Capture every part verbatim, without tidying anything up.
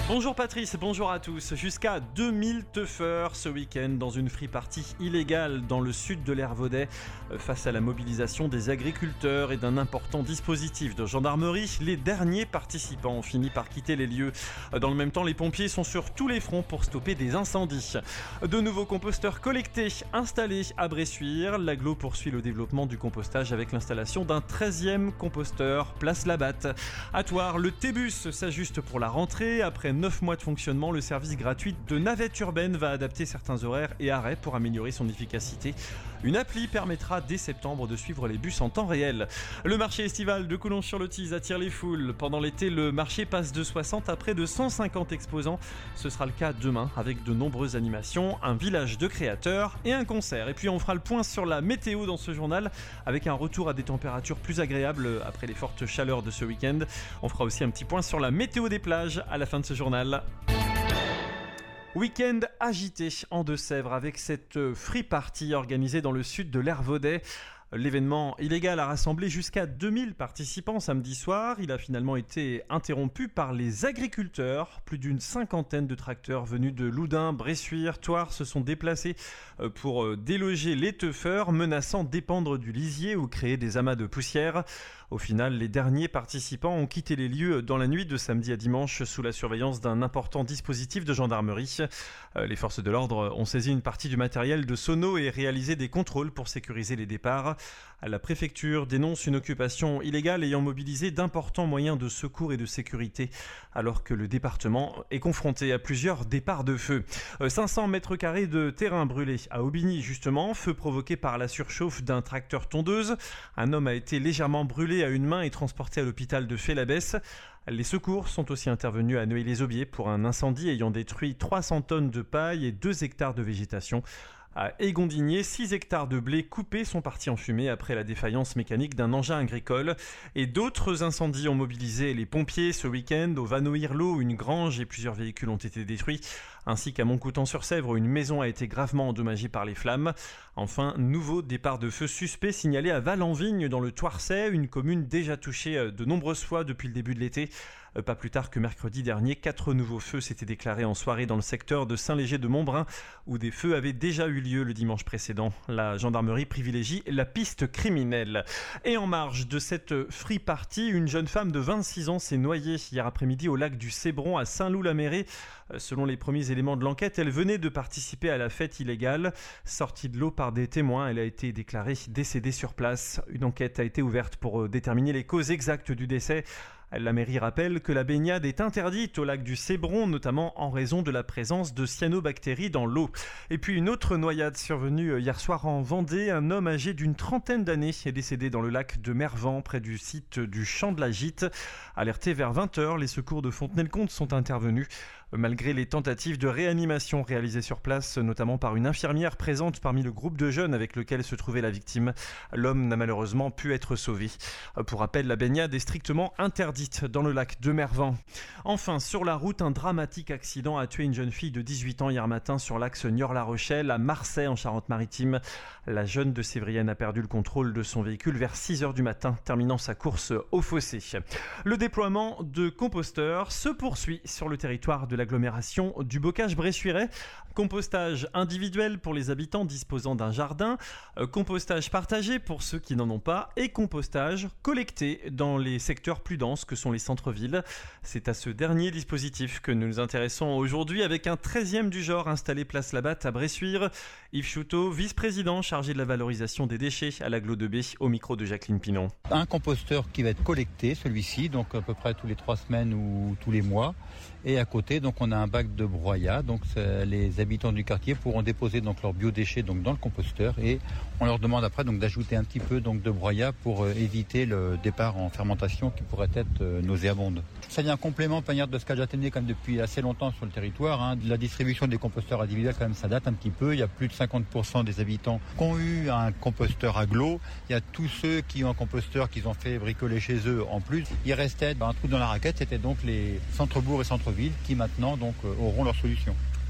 Bonjour Patrice, bonjour à tous. Jusqu'à deux mille teufeurs ce week-end dans une free party illégale dans le sud de l'Ervaudet. Face à la mobilisation des agriculteurs et d'un important dispositif de gendarmerie, les derniers participants ont fini par quitter les lieux. Dans le même temps, les pompiers sont sur tous les fronts pour stopper des incendies. De nouveaux composteurs collectés, installés à Bressuire. L'agglo poursuit le développement du compostage avec l'installation d'un treizième composteur, place Labatte. À Thouars, le T-Bus s'ajuste pour la rentrée. Après neuf mois de fonctionnement, le service gratuit de navette urbaine va adapter certains horaires et arrêts pour améliorer son efficacité. Une appli permettra dès septembre de suivre les bus en temps réel. Le marché estival de Coulon-sur-le-Tise attire les foules. Pendant l'été, le marché passe de soixante à près de cent cinquante exposants. Ce sera le cas demain avec de nombreuses animations, un village de créateurs et un concert. Et puis on fera le point sur la météo dans ce journal avec un retour à des températures plus agréables après les fortes chaleurs de ce week-end. On fera aussi un petit point sur la météo des plages à la fin de ce journal. Week-end agité en Deux-Sèvres avec cette free party organisée dans le sud de l'Ervaudet. L'événement illégal a rassemblé jusqu'à deux mille participants samedi soir. Il a finalement été interrompu par les agriculteurs. Plus d'une cinquantaine de tracteurs venus de Loudun, Bressuire, Thouars se sont déplacés pour déloger les teufeurs, menaçant d'épandre du lisier ou créer des amas de poussière. Au final, les derniers participants ont quitté les lieux dans la nuit de samedi à dimanche sous la surveillance d'un important dispositif de gendarmerie. Les forces de l'ordre ont saisi une partie du matériel de sono et réalisé des contrôles pour sécuriser les départs. La préfecture dénonce une occupation illégale ayant mobilisé d'importants moyens de secours et de sécurité alors que le département est confronté à plusieurs départs de feu. cinq cents mètres carrés de terrain brûlés à Aubigny justement, feu provoqué par la surchauffe d'un tracteur tondeuse. Un homme a été légèrement brûlé à une main et transporté à l'hôpital de Fay-l'Abbesse. Les secours sont aussi intervenus à Neuilly-les-Aubiers pour un incendie ayant détruit trois cents tonnes de paille et deux hectares de végétation. À Égondigné, six hectares de blé coupés sont partis en fumée après la défaillance mécanique d'un engin agricole. Et d'autres incendies ont mobilisé les pompiers ce week-end. Au Vanoirlot, une grange et plusieurs véhicules ont été détruits. Ainsi qu'à Montcoutan-sur-Sèvre, où une maison a été gravement endommagée par les flammes. Enfin, nouveau départ de feu suspect signalé à Val-en-Vigne dans le Thouarsais, une commune déjà touchée de nombreuses fois depuis le début de l'été. Pas plus tard que mercredi dernier, quatre nouveaux feux s'étaient déclarés en soirée dans le secteur de Saint-Léger-de-Montbrun, où des feux avaient déjà eu lieu le dimanche précédent. La gendarmerie privilégie la piste criminelle. Et en marge de cette free party, une jeune femme de vingt-six ans s'est noyée hier après-midi au lac du Cébron à Saint-Loup-la-Mérée. Selon les premiers éléments de l'enquête, elle venait de participer à la fête illégale. Sortie de l'eau par des témoins, elle a été déclarée décédée sur place. Une enquête a été ouverte pour déterminer les causes exactes du décès. La mairie rappelle que la baignade est interdite au lac du Cébron, notamment en raison de la présence de cyanobactéries dans l'eau. Et puis une autre noyade survenue hier soir en Vendée. Un homme âgé d'une trentaine d'années est décédé dans le lac de Mervan, près du site du Champ de la Gite. Alertés vers vingt heures, les secours de Fontenay-le-Comte sont intervenus. Malgré les tentatives de réanimation réalisées sur place, notamment par une infirmière présente parmi le groupe de jeunes avec lequel se trouvait la victime, l'homme n'a malheureusement pu être sauvé. Pour rappel, la baignade est strictement interdite dans le lac de Mervan. Enfin, sur la route, un dramatique accident a tué une jeune fille de dix-huit ans hier matin sur l'axe Niort-La Rochelle à Marseille en Charente-Maritime. La jeune de Sévrienne a perdu le contrôle de son véhicule vers six heures du matin, terminant sa course au fossé. Le déploiement de composteurs se poursuit sur le territoire de l'agglomération du Bocage-Bressuirais. Compostage individuel pour les habitants disposant d'un jardin, compostage partagé pour ceux qui n'en ont pas et compostage collecté dans les secteurs plus denses que sont les centres-villes. C'est à ce dernier dispositif que nous nous intéressons aujourd'hui avec un treizième du genre installé place Labatte à Bressuire. Yves Chouteau, vice-président chargé de la valorisation des déchets à l'agglo de B, au micro de Jacqueline Pinon. Un composteur qui va être collecté, celui-ci, donc à peu près tous les trois semaines ou tous les mois. Et à côté, donc on a un bac de broyat. Donc les habitants du quartier pourront déposer donc leurs biodéchets donc dans le composteur et on leur demande après donc d'ajouter un petit peu donc de broyat pour euh, éviter le départ en fermentation qui pourrait être euh, nauséabonde. Ça vient en complément panière de ce qu'a déjà tenu quand même depuis assez longtemps sur le territoire. Hein. La distribution des composteurs individuels quand même ça date un petit peu. Il y a plus de cinquante pour cent des habitants qui ont eu un composteur agglo. Il y a tous ceux qui ont un composteur qu'ils ont fait bricoler chez eux en plus. Il restait ben, un trou dans la raquette. C'était donc les centres-bourgs et centres-villes qui maintenant donc euh, auront leur solution.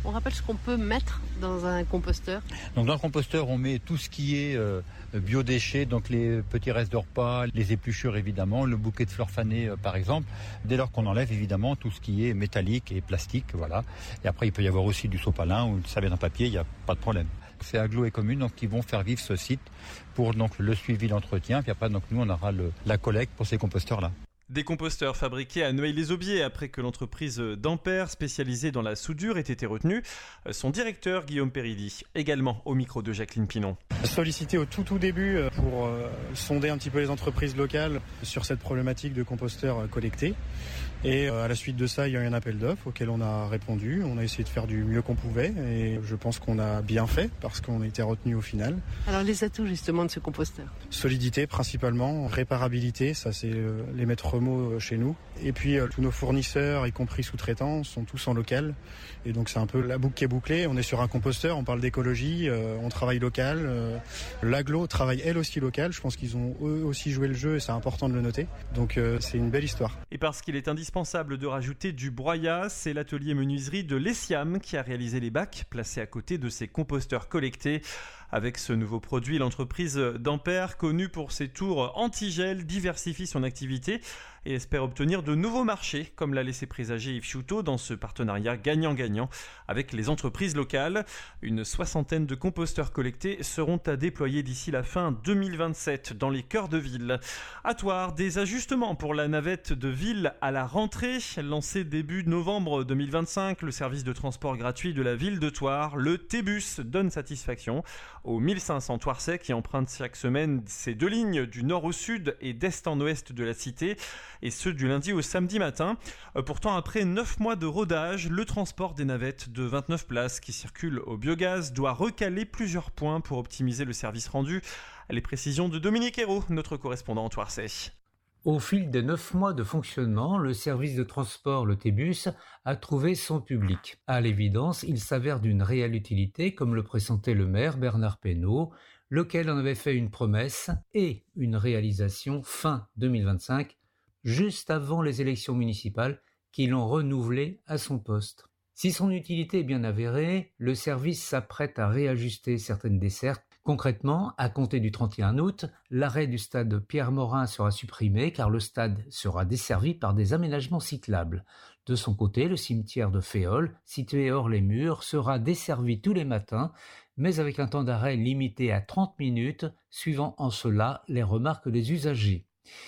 On rappelle ce qu'on peut mettre dans un composteur. Donc dans le composteur, on met tout ce qui est euh, biodéchets, donc les petits restes de repas, les épluchures évidemment, le bouquet de fleurs fanées euh, par exemple. Dès lors qu'on enlève évidemment tout ce qui est métallique et plastique, voilà. Et après il peut y avoir aussi du sopalin ou une serviette en papier, il n'y a pas de problème. C'est Aglo et Commune donc, qui vont faire vivre ce site pour donc, le suivi, l'entretien. Puis après, donc, nous, on aura le, la collecte pour ces composteurs-là. Des composteurs fabriqués à Noailles-les-Aubiers après que l'entreprise d'Ampère, spécialisée dans la soudure, ait été retenue. Son directeur, Guillaume Périlly, également au micro de Jacqueline Pinon. Sollicité au tout tout début pour euh, sonder un petit peu les entreprises locales sur cette problématique de composteurs collectés. Et euh, à la suite de ça, il y a eu un appel d'offres auquel on a répondu. On a essayé de faire du mieux qu'on pouvait et je pense qu'on a bien fait parce qu'on a été retenu au final. Alors les atouts justement de ce composteur ? Solidité principalement, réparabilité, ça c'est euh, les maîtres mots chez nous. Et puis euh, tous nos fournisseurs, y compris sous-traitants, sont tous en local. Et donc c'est un peu la boucle qui est bouclée. On est sur un composteur, on parle d'écologie, euh, on travaille local. Euh, L'Aglo travaille elle aussi local. Je pense qu'ils ont eux aussi joué le jeu et c'est important de le noter. Donc euh, c'est une belle histoire. Et parce qu'il est indispensable de rajouter du broyat, c'est l'atelier menuiserie de l'Essiam qui a réalisé les bacs placés à côté de ces composteurs collectés. Avec ce nouveau produit, l'entreprise d'Ampère, connue pour ses tours anti-gel, diversifie son activité et espère obtenir de nouveaux marchés, comme l'a laissé présager Yves Chouteau dans ce partenariat gagnant-gagnant avec les entreprises locales. Une soixantaine de composteurs collectés seront à déployer d'ici la fin deux mille vingt-sept dans les cœurs de ville. À Thouars, des ajustements pour la navette de ville à la rentrée. Lancé début novembre deux mille vingt-cinq, le service de transport gratuit de la ville de Thouars, le T-Bus, donne satisfaction aux mille cinq cents Thouarsais qui empruntent chaque semaine ces deux lignes du nord au sud et d'est en ouest de la cité, et ce du lundi au samedi matin. Pourtant, après neuf mois de rodage, le transport des navettes de vingt-neuf places qui circulent au biogaz doit recaler plusieurs points pour optimiser le service rendu. Les précisions de Dominique Hérault, notre correspondant en Thouarsais. Au fil des neuf mois de fonctionnement, le service de transport, le T-Bus, a trouvé son public. À l'évidence, il s'avère d'une réelle utilité, comme le pressentait le maire Bernard Pénaud, lequel en avait fait une promesse et une réalisation fin deux mille vingt-cinq, juste avant les élections municipales qui l'ont renouvelé à son poste. Si son utilité est bien avérée, le service s'apprête à réajuster certaines dessertes. Concrètement, à compter du trente et un août, l'arrêt du stade Pierre-Morin sera supprimé car le stade sera desservi par des aménagements cyclables. De son côté, le cimetière de Féol, situé hors les murs, sera desservi tous les matins, mais avec un temps d'arrêt limité à trente minutes, suivant en cela les remarques des usagers.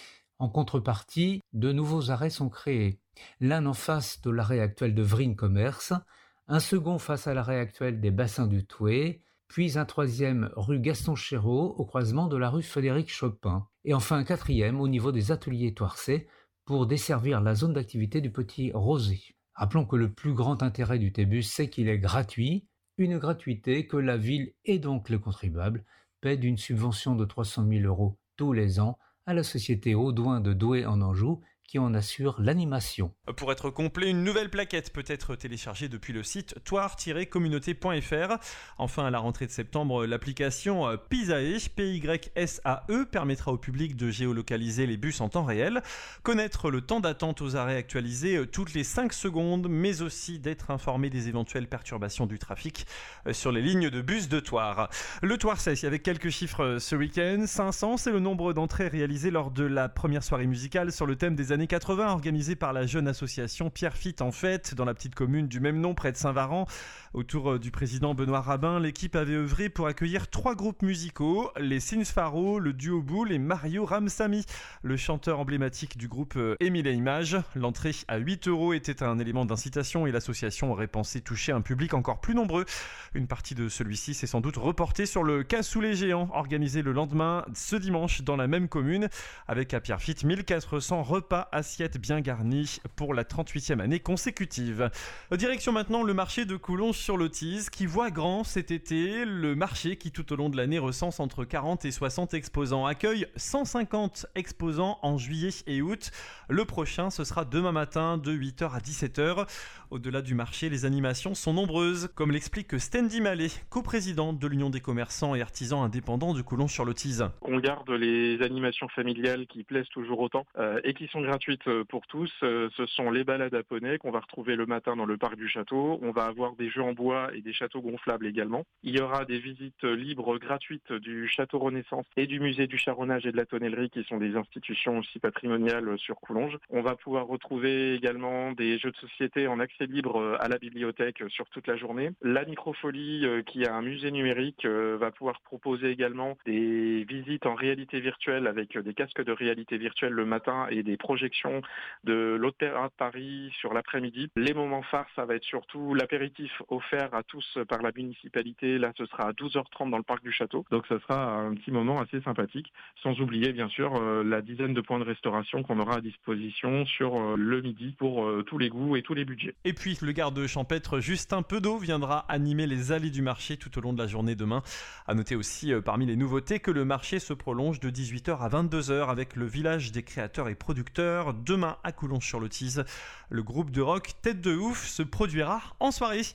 En contrepartie, de nouveaux arrêts sont créés. L'un en face de l'arrêt actuel de Vrine Commerce, un second face à l'arrêt actuel des Bassins du Touet, puis un troisième rue Gaston Chéreau au croisement de la rue Frédéric Chopin, et enfin un quatrième au niveau des ateliers Thouarsais pour desservir la zone d'activité du Petit Rosé. Rappelons que le plus grand intérêt du T-Bus, c'est qu'il est gratuit, une gratuité que la ville et donc le contribuable paient d'une subvention de trois cent mille euros tous les ans à la société Audouin de Douai en Anjou, qui en assure l'animation. Pour être complet, une nouvelle plaquette peut être téléchargée depuis le site thouars tiret communauté point f r. Enfin, à la rentrée de septembre, l'application Pisae, P Y S A E, permettra au public de géolocaliser les bus en temps réel, connaître le temps d'attente aux arrêts actualisés toutes les cinq secondes, mais aussi d'être informé des éventuelles perturbations du trafic sur les lignes de bus de Thouars. Le Thouarsais, avec quelques chiffres ce week-end, cinq cents, c'est le nombre d'entrées réalisées lors de la première soirée musicale sur le thème des années quatre-vingts, organisée par la jeune association Pierre Fitte en fête dans la petite commune du même nom près de Saint-Varan. Autour du président Benoît Rabin, l'équipe avait œuvré pour accueillir trois groupes musicaux, les Sins Faro, le duo Boule et Mario Ramsamy, le chanteur emblématique du groupe Émile et Images. L'entrée à huit euros était un élément d'incitation et l'association aurait pensé toucher un public encore plus nombreux. Une partie de celui-ci s'est sans doute reportée sur le cassoulet géant organisé le lendemain, ce dimanche, dans la même commune, avec à Pierre Fitte mille quatre cents repas assiettes bien garnies pour la trente-huitième année consécutive. Direction maintenant le marché de Coulonges-sur-Lotise qui voit grand cet été. Le marché qui tout au long de l'année recense entre quarante et soixante exposants, accueille cent cinquante exposants en juillet et août. Le prochain, ce sera demain matin de huit heures à dix-sept heures. Au-delà du marché, les animations sont nombreuses, comme l'explique Stanley Mallet, coprésidente de l'Union des commerçants et artisans indépendants de Coulonges-sur-Lotise. On garde les animations familiales qui plaisent toujours autant euh, et qui sont gratuites gratuites pour tous. Ce sont les balades à poney qu'on va retrouver le matin dans le parc du château. On va avoir des jeux en bois et des châteaux gonflables également. Il y aura des visites libres gratuites du château Renaissance et du musée du Charronnage et de la Tonnellerie, qui sont des institutions aussi patrimoniales sur Coulonges. On va pouvoir retrouver également des jeux de société en accès libre à la bibliothèque sur toute la journée. La Microfolie, qui a un musée numérique, va pouvoir proposer également des visites en réalité virtuelle avec des casques de réalité virtuelle le matin et des projections de l'Opéra de Paris sur l'après-midi. Les moments phares, ça va être surtout l'apéritif offert à tous par la municipalité. Là, ce sera à douze heures trente dans le parc du château. Donc, ça sera un petit moment assez sympathique. Sans oublier, bien sûr, la dizaine de points de restauration qu'on aura à disposition sur le midi pour tous les goûts et tous les budgets. Et puis, le garde champêtre Justin Pedeau viendra animer les allées du marché tout au long de la journée demain. À noter aussi, euh, parmi les nouveautés, que le marché se prolonge de dix-huit heures à vingt-deux heures avec le village des créateurs et producteurs. Demain, à Coulonges-sur-le-Tise, le groupe de rock Tête de Ouf se produira en soirée.